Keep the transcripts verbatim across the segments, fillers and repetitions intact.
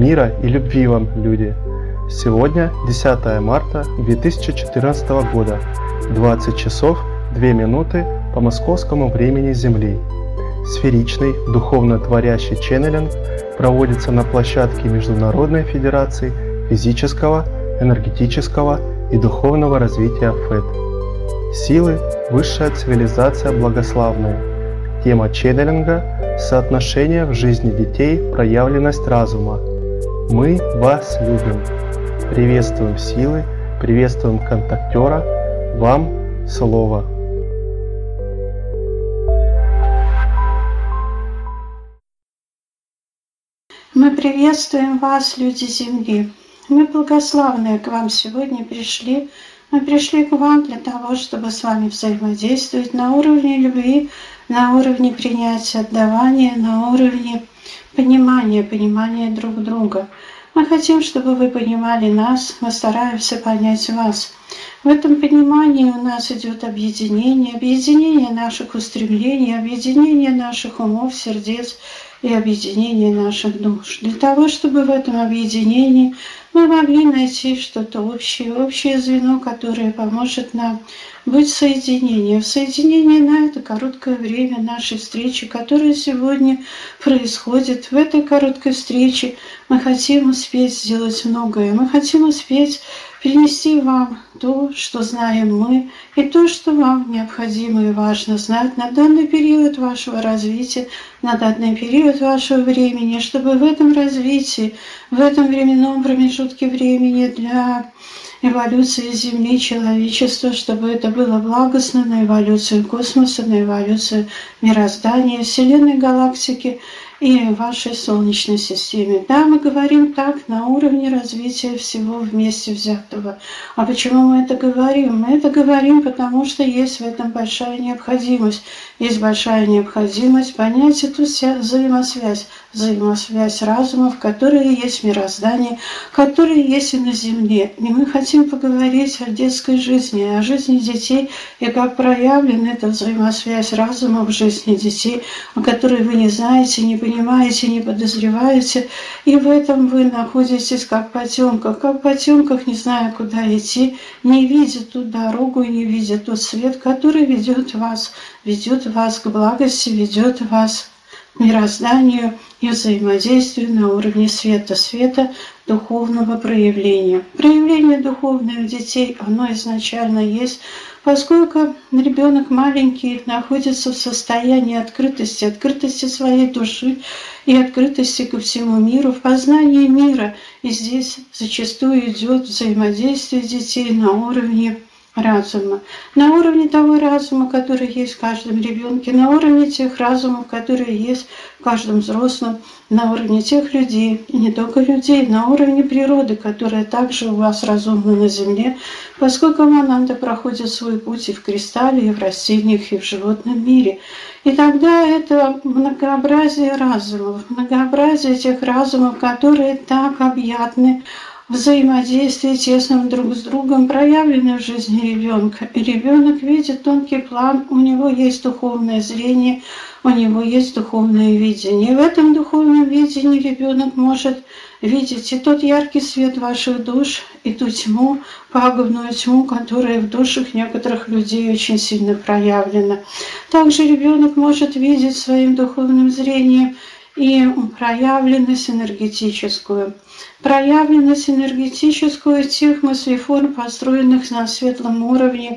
Мира и любви вам, люди! Сегодня десятое марта две тысячи четырнадцатого года, двадцать часов две минуты по московскому времени Земли. Сферичный духовно-творящий ченнелинг проводится на площадке Международной Федерации физического, энергетического и духовного развития ФЭД. Силы – высшая цивилизация благословная. Тема ченнелинга – соотношение в жизни детей, проявленность разума. Мы вас любим. Приветствуем силы, приветствуем контактера. Вам слово. Мы приветствуем вас, люди Земли. Мы благословные к вам сегодня пришли. Мы пришли к вам для того, чтобы с вами взаимодействовать на уровне любви, на уровне принятия, отдавания, на уровне понимания, понимания друг друга. Мы хотим, чтобы вы понимали нас, мы стараемся понять вас. В этом понимании у нас идет объединение, объединение наших устремлений, объединение наших умов, сердец и объединение наших душ. Для того, чтобы в этом объединении мы могли найти что-то общее, общее звено, которое поможет нам быть в соединении. В соединении на это короткое время нашей встречи, которая сегодня происходит. В этой короткой встрече мы хотим успеть сделать многое. Мы хотим успеть принести вам то, что знаем мы, и то, что вам необходимо и важно знать на данный период вашего развития, на данный период вашего времени, чтобы в этом развитии, в этом временном промежутке времени для эволюции Земли, человечества, чтобы это было благостно на эволюцию космоса, на эволюцию мироздания, Вселенной, галактики и вашей Солнечной системе. Да, мы говорим так на уровне развития всего вместе взятого. А почему мы это говорим? Мы это говорим, потому что есть в этом большая необходимость. Есть большая необходимость понять эту взаимосвязь, взаимосвязь разумов, которые есть в мироздании, которые есть и на Земле. И мы хотим поговорить о детской жизни, о жизни детей и как проявлена эта взаимосвязь разума в жизни детей, о которой вы не знаете, не понимаете, не подозреваете. И в этом вы находитесь как в потемках, как в потемках, не зная, куда идти, не видя ту дорогу и не видя тот свет, который ведет вас, ведет вас к благости, ведет вас к мирозданию и взаимодействию на уровне света, света духовного проявления. Проявление духовных детей, оно изначально есть, поскольку ребенок маленький находится в состоянии открытости, открытости своей души и открытости ко всему миру, в познании мира. И здесь зачастую идет взаимодействие детей на уровне разума, на уровне того разума, который есть в каждом ребенке, на уровне тех разумов, которые есть в каждом взрослом, на уровне тех людей, и не только людей, на уровне природы, которая также у вас разумна на Земле, поскольку Ананда проходит свой путь и в кристалле, и в растениях, и в животном мире. И тогда это многообразие разумов, многообразие тех разумов, которые так объятны, взаимодействие тесным друг с другом проявлено в жизни ребенка. И ребенок видит тонкий план, у него есть духовное зрение, у него есть духовное видение. И в этом духовном видении ребенок может видеть и тот яркий свет ваших душ, и ту тьму, пагубную тьму, которая в душах некоторых людей очень сильно проявлена. Также ребенок может видеть своим духовным зрением и проявленность энергетическую. Проявленность энергетическую тех мыслеформ, построенных на светлом уровне,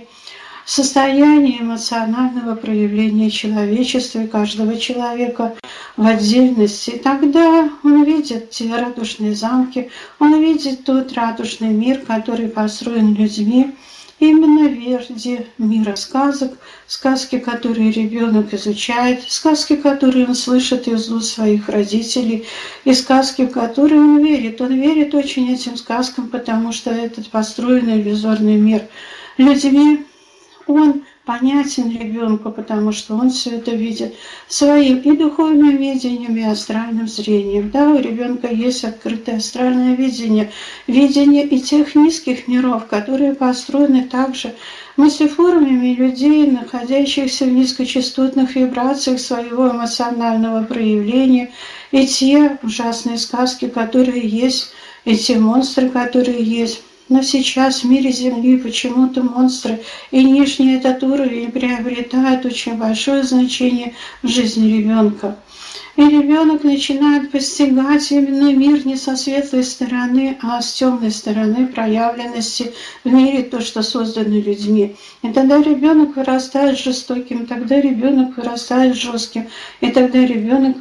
состояние эмоционального проявления человечества и каждого человека в отдельности. И тогда он видит те радужные замки, он видит тот радужный мир, который построен людьми, именно в виде мира сказок, сказки, которые ребенок изучает, сказки, которые он слышит из уст своих родителей, и сказки, в которые он верит. Он верит очень этим сказкам, потому что этот построенный иллюзорный мир людьми, он понятен ребенку, потому что он все это видит своим и духовным видением, и астральным зрением. Да, у ребенка есть открытое астральное видение, видение и тех низких миров, которые построены также мыслеформами людей, находящихся в низкочастотных вибрациях своего эмоционального проявления, и те ужасные сказки, которые есть, и те монстры, которые есть. Но сейчас в мире Земли почему-то монстры и нижний этот уровень приобретают очень большое значение в жизни ребенка. И ребенок начинает постигать именно мир не со светлой стороны, а с темной стороны проявленности в мире, то, что создано людьми. И тогда ребенок вырастает жестоким, тогда ребенок вырастает жестким, и тогда ребенок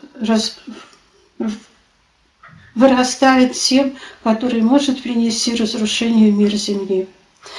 вырастает тем, который может принести разрушение в мир Земли.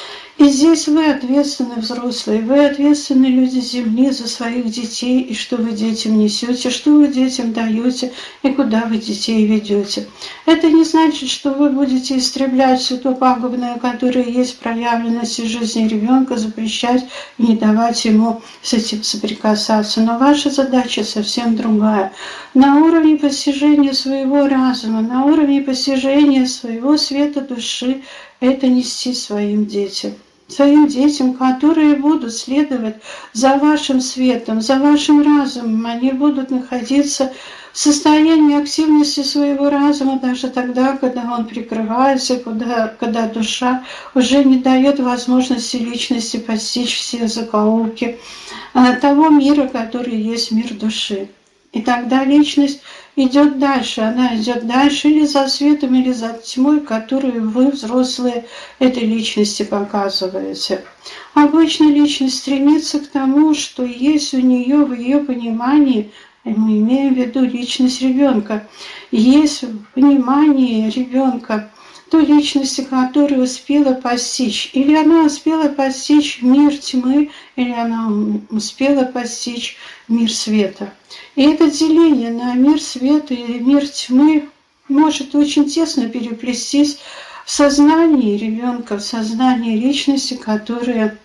И здесь вы ответственны, взрослые, вы ответственны, люди Земли, за своих детей, и что вы детям несете, что вы детям даете, и куда вы детей ведете. Это не значит, что вы будете истреблять все то пагубное, которое есть в проявленности жизни ребенка, запрещать и не давать ему с этим соприкасаться. Но ваша задача совсем другая. На уровне постижения своего разума, на уровне постижения своего света души, это нести своим детям. Своим детям, которые будут следовать за вашим светом, за вашим разумом, они будут находиться в состоянии активности своего разума даже тогда, когда он прикрывается, когда, когда душа уже не дает возможности личности постичь все закоулки того мира, который есть мир души. И тогда личность идет дальше, она идет дальше или за светом, или за тьмой, которую вы, взрослые, этой личности показываете. Обычно личность стремится к тому, что есть у нее в ее понимании, мы имеем в виду личность ребенка, есть в понимании ребенка той личности, которую успела постичь. Или она успела постичь мир тьмы, или она успела постичь мир света. И это деление на мир света и мир тьмы может очень тесно переплестись в сознании ребенка, в сознании личности, которая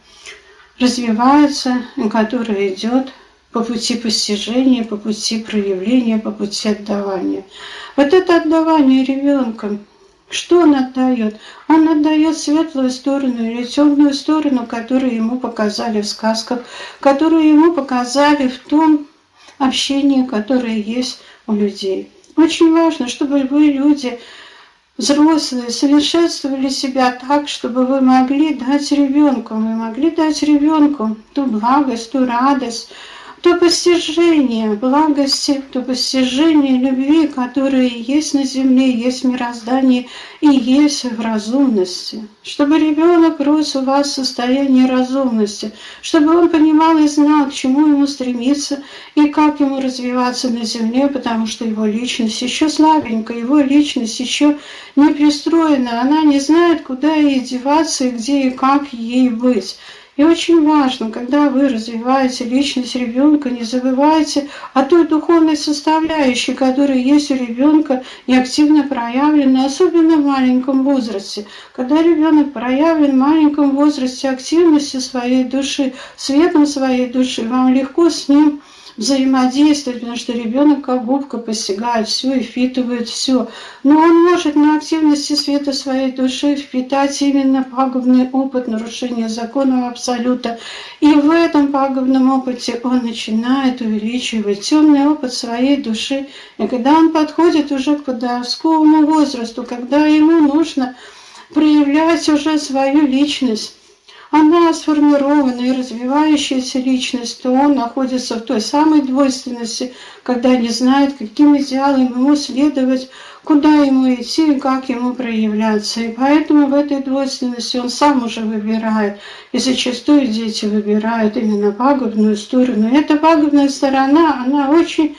развивается, которая идет по пути постижения, по пути проявления, по пути отдавания. Вот это отдавание ребенка, что он отдает? Он отдает светлую сторону или темную сторону, которую ему показали в сказках, которую ему показали в том общении, которое есть у людей. Очень важно, чтобы вы, люди, взрослые, совершенствовали себя так, чтобы вы могли дать ребенку, вы могли дать ребенку ту благость, ту радость, то постижение благости, то постижение любви, которые есть на земле, есть в мироздании и есть в разумности. Чтобы ребенок рос у вас в состоянии разумности, чтобы он понимал и знал, к чему ему стремиться и как ему развиваться на земле, потому что его личность еще слабенькая, его личность еще не пристроена, она не знает, куда ей деваться и где и как ей быть. И очень важно, когда вы развиваете личность ребенка, не забывайте о той духовной составляющей, которая есть у ребенка и активно проявлена, особенно в маленьком возрасте. Когда ребенок проявлен в маленьком возрасте активностью своей души, светом своей души, вам легко с ним взаимодействовать, потому что ребенок как губка постигает все и впитывает все. Но он может на активности света своей души впитать именно пагубный опыт нарушения законов Абсолюта. И в этом пагубном опыте он начинает увеличивать темный опыт своей души. И когда он подходит уже к подростковому возрасту, когда ему нужно проявлять уже свою личность, она сформированная и развивающаяся личность, то он находится в той самой двойственности, когда не знает, каким идеалам ему следовать, куда ему идти и как ему проявляться. И поэтому в этой двойственности он сам уже выбирает. И зачастую дети выбирают именно пагубную сторону. И эта пагубная сторона, она очень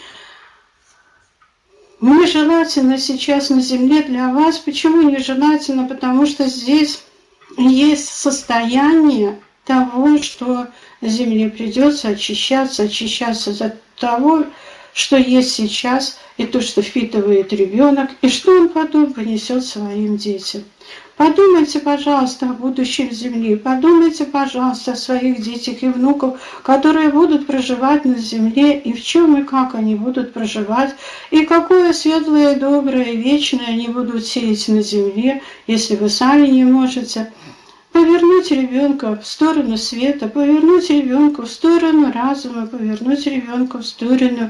нежелательна сейчас на земле для вас. Почему нежелательно? Потому что здесь есть состояние того, что земле придется очищаться, очищаться от того, что есть сейчас, и то, что впитывает ребенок, и что он потом понесет своим детям. Подумайте, пожалуйста, о будущем Земли, подумайте, пожалуйста, о своих детях и внуках, которые будут проживать на Земле, и в чем и как они будут проживать, и какое светлое, доброе, вечное они будут сеять на Земле, если вы сами не можете повернуть ребенка в сторону света, повернуть ребенка в сторону разума, повернуть ребенка в сторону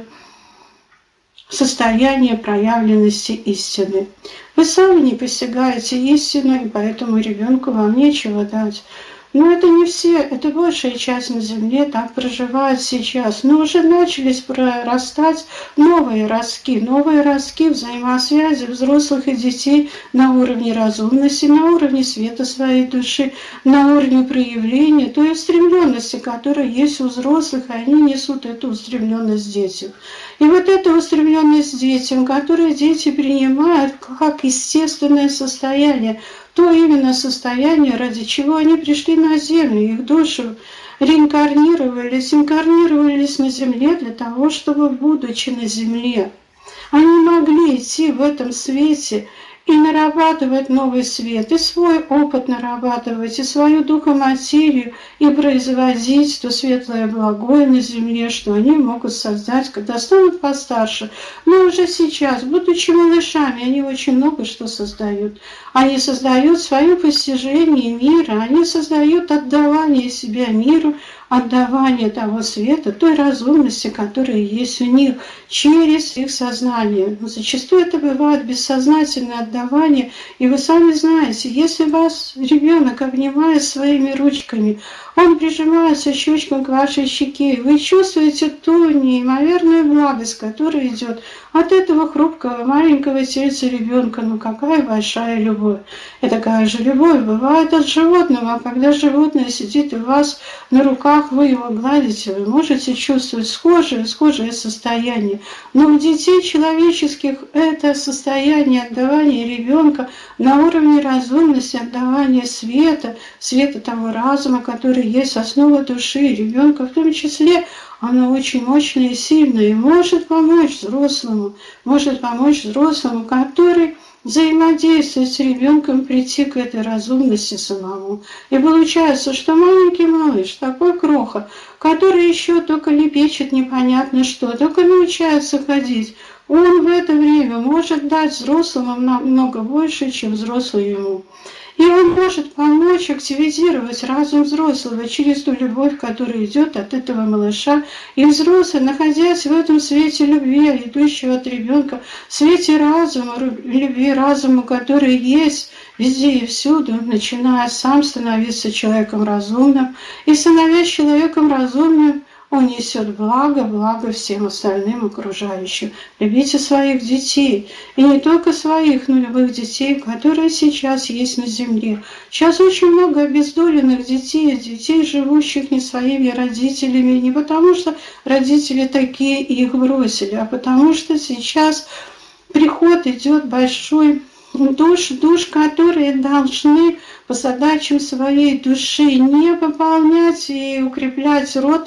состояния проявленности истины. Вы сами не постигаете истину, и поэтому ребенку вам нечего дать. Но это не все, это большая часть на Земле так проживает сейчас. Но уже начались прорастать новые ростки, новые ростки взаимосвязи взрослых и детей на уровне разумности, на уровне света своей души, на уровне проявления той устремленности, которая есть у взрослых, и они несут эту устремленность детям. И вот эта устремленность детям, которую дети принимают как естественное состояние, то именно состояние, ради чего они пришли на Землю, их души реинкарнировались, инкарнировались на Земле для того, чтобы, будучи на Земле, они могли идти в этом свете и нарабатывать новый свет, и свой опыт нарабатывать, и свою духоматерию, и производить то светлое благое на земле, что они могут создать, когда станут постарше. Но уже сейчас, будучи малышами, они очень много что создают. Они создают свое постижение мира, они создают отдавание себя миру, отдавание того света, той разумности, которая есть у них, через их сознание. Но зачастую это бывает бессознательное отдавание, и вы сами знаете, если вас ребенок обнимает своими ручками, он прижимается щечком к вашей щеке, и вы чувствуете ту неимоверную благость, которая идет от этого хрупкого маленького сердца ребенка. Ну какая большая любовь! И такая же любовь бывает от животного, когда животное сидит у вас на руках, вы его гладите, вы можете чувствовать схожее, схожее состояние. Но у детей человеческих это состояние отдавания ребенка на уровне разумности, отдавания света, света того разума, который есть основа души ребенка, в том числе, оно очень мощное и сильное, и может помочь взрослому, может помочь взрослому, который взаимодействует с ребенком, прийти к этой разумности самому. И получается, что маленький малыш, такой кроха, который еще только лепечет непонятно что, только научается ходить, он в это время может дать взрослому намного больше, чем взрослый ему. И он может помочь активизировать разум взрослого через ту любовь, которая идет от этого малыша. И взрослый, находясь в этом свете любви, идущего от ребенка, в свете разума, любви разума, который есть везде и всюду, начиная сам становиться человеком разумным, и становясь человеком разумным, он несет благо, благо всем остальным окружающим. Любите своих детей. И не только своих, но любых детей, которые сейчас есть на земле. Сейчас очень много обездоленных детей, детей, живущих не своими родителями, не потому что родители такие и их бросили, а потому что сейчас приход идет большой душ, душ, которые должны по задачам своей души не пополнять и укреплять род,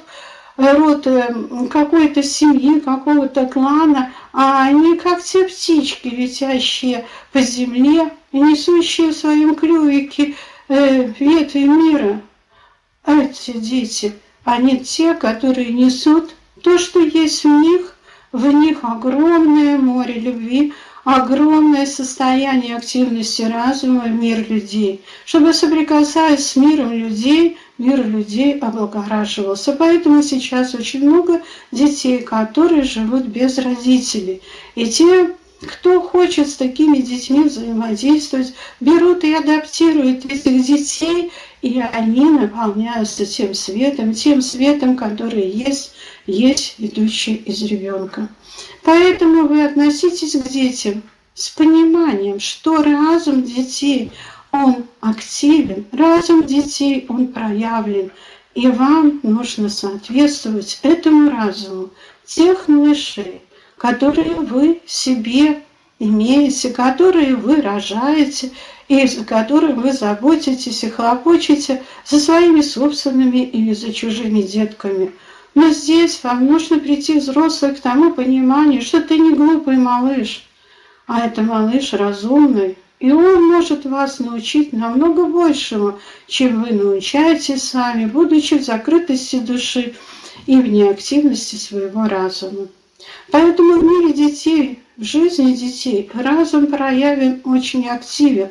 род какой-то семьи, какого-то клана, а они как те птички, летящие по земле, несущие в своем клювике э, ветви мира. Эти дети, они те, которые несут то, что есть в них, в них огромное море любви, огромное состояние активности разума в мир людей, чтобы, соприкасаясь с миром людей, мир людей облагораживался. Поэтому сейчас очень много детей, которые живут без родителей. И те, кто хочет с такими детьми взаимодействовать, берут и адаптируют этих детей, и они наполняются тем светом, тем светом, который есть, есть идущий из ребенка. Поэтому вы относитесь к детям с пониманием, что разум детей, он активен, разум детей, он проявлен, и вам нужно соответствовать этому разуму тех малышей, которые вы себе имеете, которые вы рожаете, и за которым вы заботитесь и хлопочете за своими собственными или за чужими детками. Но здесь вам нужно прийти, взрослый, к тому пониманию, что ты не глупый малыш, а это малыш разумный, и он может вас научить намного большему, чем вы научаетесь сами, будучи в закрытости души и в неактивности своего разума. Поэтому в мире детей, в жизни детей разум проявлен очень активен.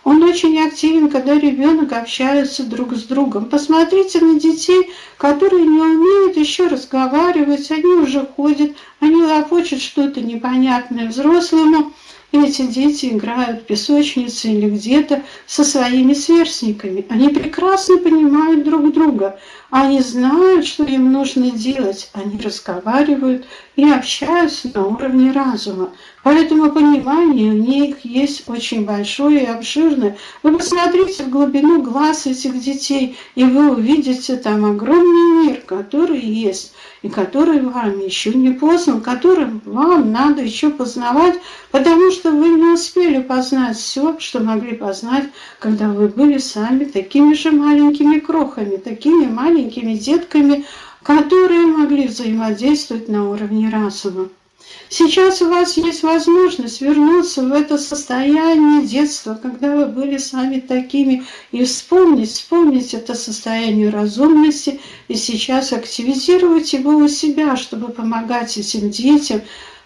Он очень активен, когда ребенок общается друг с другом. Посмотрите на детей, которые не умеют еще разговаривать, они уже ходят, они лопочут что-то непонятное взрослому. Эти дети играют в песочнице или где-то со своими сверстниками. Они прекрасно понимают друг друга. Они знают, что им нужно делать. Они разговаривают и общаются на уровне разума. Поэтому понимание у них есть очень большое и обширное. Вы посмотрите в глубину глаз этих детей, и вы увидите там огромный мир, который есть, и который вам еще не познан, который вам надо еще познавать, потому что вы не успели познать все, что могли познать, когда вы были сами такими же маленькими крохами, такими маленькими детками, которые могли взаимодействовать на уровне разума. Сейчас у вас есть возможность вернуться в это состояние детства, когда вы были сами такими, и вспомнить, вспомнить это состояние разумности, и сейчас активизировать его у себя, чтобы помогать этим детям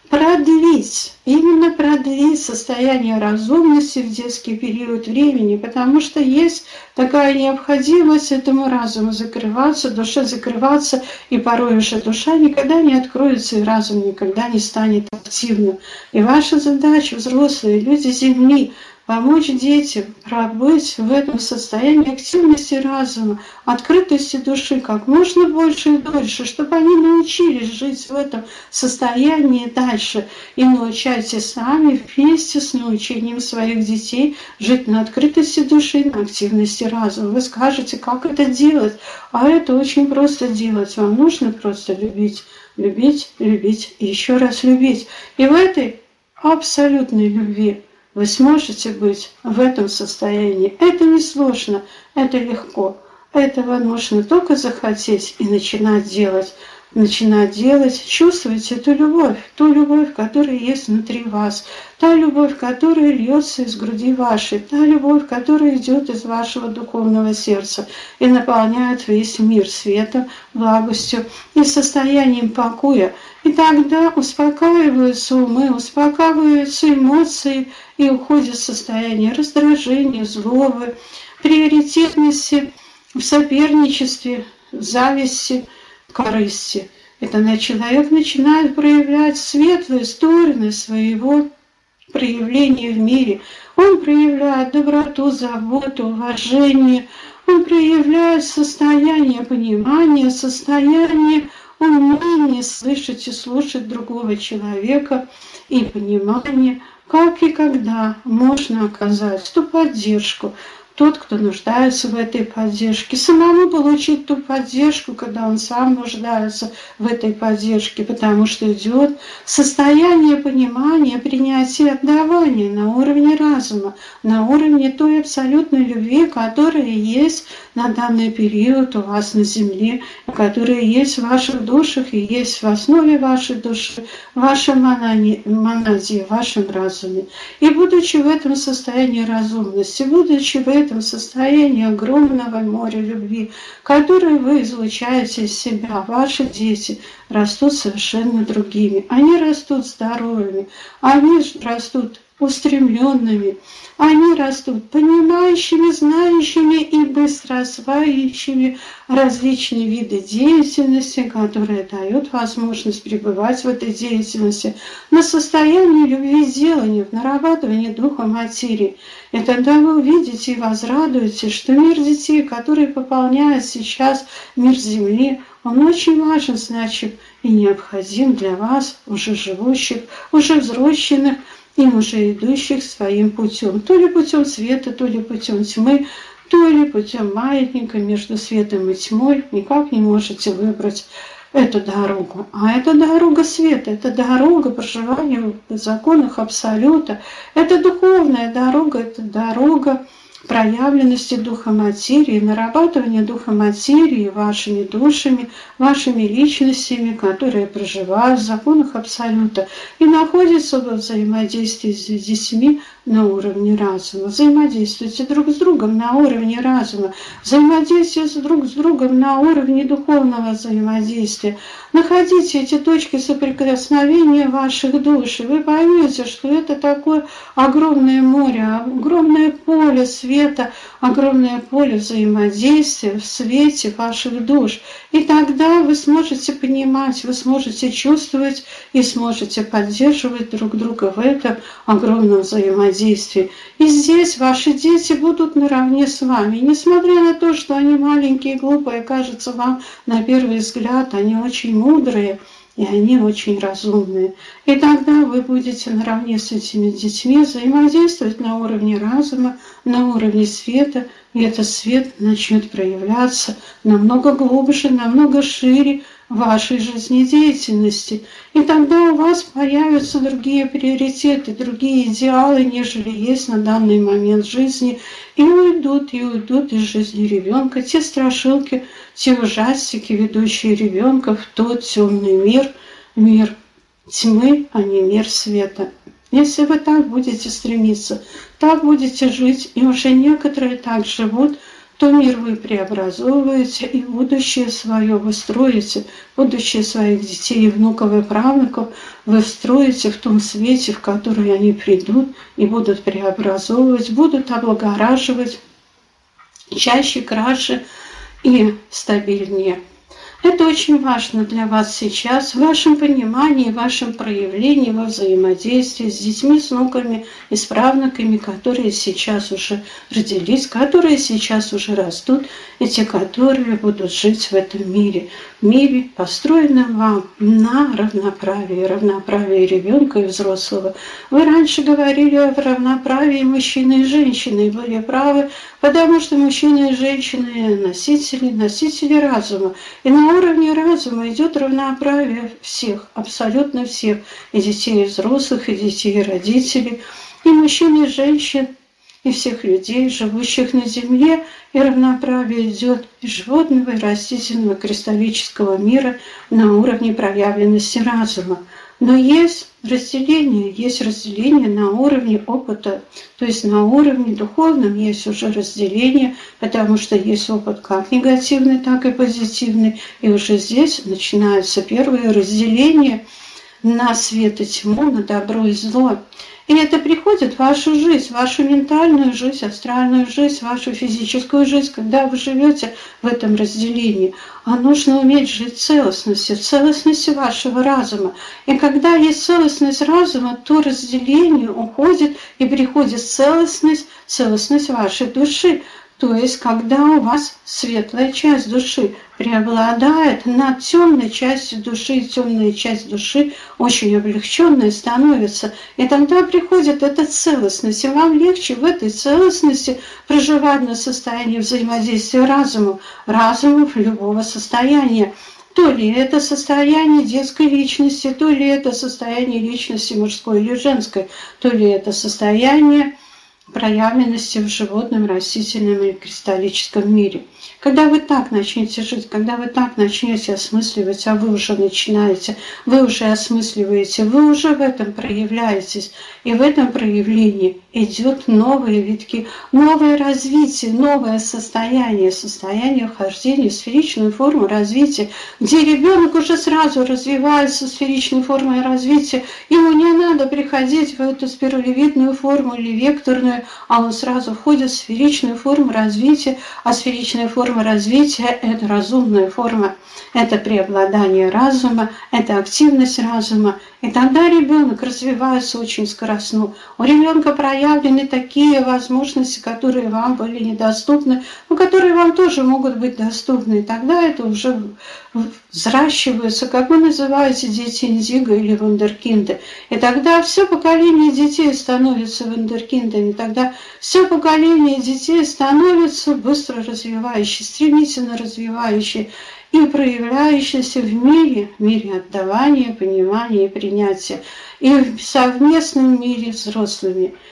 продлить, именно продлить состояние разумности в детский период времени, потому что есть такая необходимость этому разуму закрываться, душе закрываться, и порой уже душа никогда не откроется, и разум никогда не станет активным. И ваша задача, взрослые люди Земли, помочь детям пробыть в этом состоянии активности разума, открытости души как можно больше и дольше, чтобы они научились жить в этом состоянии дальше. И научайте сами вместе с научением своих детей жить на открытости души, на активности разума. Вы скажете, как это делать? А это очень просто делать. Вам нужно просто любить, любить, любить и еще раз любить. И в этой абсолютной любви вы сможете быть в этом состоянии. Это не сложно, это легко. Этого нужно только захотеть и начинать делать. Начинать делать, чувствовать эту любовь, ту любовь, которая есть внутри вас, та любовь, которая льется из груди вашей, та любовь, которая идет из вашего духовного сердца и наполняет весь мир светом, благостью и состоянием покоя. И тогда успокаиваются умы, успокаиваются эмоции и уходит состояние раздражения, злобы, приоритетности в соперничестве, зависти, корысти. Это человек начинает проявлять светлые стороны своего проявления в мире. Он проявляет доброту, заботу, уважение. Он проявляет состояние понимания, состояние умения слышать и слушать другого человека и понимание, как и когда можно оказать ту поддержку, тот, кто нуждается в этой поддержке, самому получить ту поддержку, когда он сам нуждается в этой поддержке, потому что идет состояние понимания, принятия, отдавания на уровне разума, на уровне той абсолютной любви, которая есть на данный период у вас на Земле, которая есть в ваших душах и есть в основе вашей души, в вашем монаде, в вашем разуме. И будучи в этом состоянии разумности, будучи в этом в состоянии огромного моря любви, которое вы излучаете из себя, ваши дети растут совершенно другими. Они растут здоровыми, они растут устремленными, они растут понимающими, знающими и быстро осваивающими различные виды деятельности, которые дают возможность пребывать в этой деятельности на состоянии любви и делания, в нарабатывании духа материи. И тогда вы увидите и возрадуетесь, что мир детей, который пополняет сейчас мир Земли, он очень важен, значит, и необходим для вас, уже живущих, уже взросленных, и уже идущих своим путем, то ли путем света, то ли путем тьмы, то ли путем маятника между светом и тьмой, никак не можете выбрать эту дорогу. А это дорога света, это дорога проживания в законах Абсолюта, это духовная дорога, это дорога проявленности духа материи, нарабатывания духа материи вашими душами, вашими личностями, которые проживают в законах Абсолюта и находятся во взаимодействии с детьми на уровне разума, взаимодействуйте друг с другом на уровне разума, взаимодействуйте друг с другом на уровне духовного взаимодействия. Находите эти точки соприкосновения ваших душ, и вы поймете, что это такое огромное море, огромное поле света, огромное поле взаимодействия в свете ваших душ. И тогда вы сможете понимать, вы сможете чувствовать и сможете поддерживать друг друга в этом огромном взаимодействии. И здесь ваши дети будут наравне с вами. И несмотря на то, что они маленькие и глупые, кажется вам на первый взгляд, они очень мудрые, и они очень разумные. И тогда вы будете наравне с этими детьми взаимодействовать на уровне разума, на уровне света, и этот свет начнет проявляться намного глубже, намного шире в вашей жизнедеятельности. И тогда у вас появятся другие приоритеты, другие идеалы, нежели есть на данный момент жизни, и уйдут, и уйдут из жизни ребенка те страшилки, те ужастики, ведущие ребенка в тот темный мир, мир тьмы, а не мир света. Если вы так будете стремиться, так будете жить, и уже некоторые так живут, то мир вы преобразовываете, и будущее свое вы строите, будущее своих детей, и внуков, и правнуков вы строите в том свете, в который они придут и будут преобразовывать, будут облагораживать чаще, краше и стабильнее. Это очень важно для вас сейчас, в вашем понимании, в вашем проявлении, во взаимодействии с детьми, с внуками и с правнуками, которые сейчас уже родились, которые сейчас уже растут, и те, которые будут жить в этом мире. В мире, построенном вам на равноправии, равноправии ребенка и взрослого. Вы раньше говорили о равноправии мужчины и женщины, и были правы, потому что мужчины и женщины носители, носители разума. И на уровне разума идет равноправие всех, абсолютно всех, и детей, и взрослых, и детей, и родителей, и мужчин, и женщин, и всех людей, живущих на земле, и равноправие идет и животного, и растительного, кристаллического мира на уровне проявленности разума. Но есть разделение, есть разделение на уровне опыта, то есть на уровне духовном есть уже разделение, потому что есть опыт как негативный, так и позитивный, и уже здесь начинаются первые разделения на свет и тьму, на добро и зло. И это приходит в вашу жизнь, в вашу ментальную жизнь, астральную жизнь, вашу физическую жизнь, когда вы живете в этом разделении. А нужно уметь жить в целостности, в целостности вашего разума. И когда есть целостность разума, то разделение уходит и приходит целостность, целостность вашей души. То есть, когда у вас светлая часть души преобладает над темной частью души, и темная часть души очень облегченная становится, и тогда приходит эта целостность, и вам легче в этой целостности проживать на состоянии взаимодействия разумов, разумов любого состояния. То ли это состояние детской личности, то ли это состояние личности мужской или женской, то ли это состояние проявленности в животном, растительном и кристаллическом мире. Когда вы так начнете жить, когда вы так начнете осмысливать, а вы уже начинаете, вы уже осмысливаете, вы уже в этом проявляетесь, и в этом проявлении идет новые витки, новое развитие, новое состояние, состояние вхождения в сферичную форму развития, где ребенок уже сразу развивается в сферичной форме развития, ему не надо приходить в эту спиралевидную форму или векторную, а он сразу входит в сферичную форму развития, а сферичная форма развития – это разумная форма, это преобладание разума, это активность разума. И тогда ребенок развивается очень скоростно. У ребенка проявлены такие возможности, которые вам были недоступны, но которые вам тоже могут быть доступны. И тогда это уже взращивается, как вы называете, дети индиго или вундеркинды. И тогда все поколение детей становится вундеркиндами. Тогда все поколение детей становится быстро развивающие, стремительно развивающие и проявляющиеся в мире, в мире отдавания, понимания и принятия, и в совместном мире взрослыми.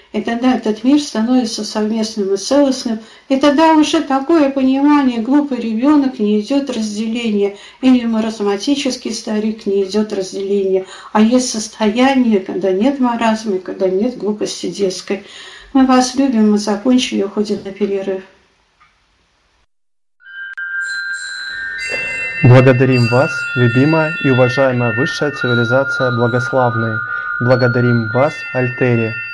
и тогда этот мир становится совместным и целостным, и тогда уже такое понимание, глупый ребенок, не идет разделение, или маразматический старик, не идет разделение, а есть состояние, когда нет маразма, когда нет глупости детской. Мы вас любим, мы закончили, уходим на перерыв. Благодарим вас, любимая и уважаемая высшая цивилизация благословные. Благодарим вас, Альтери.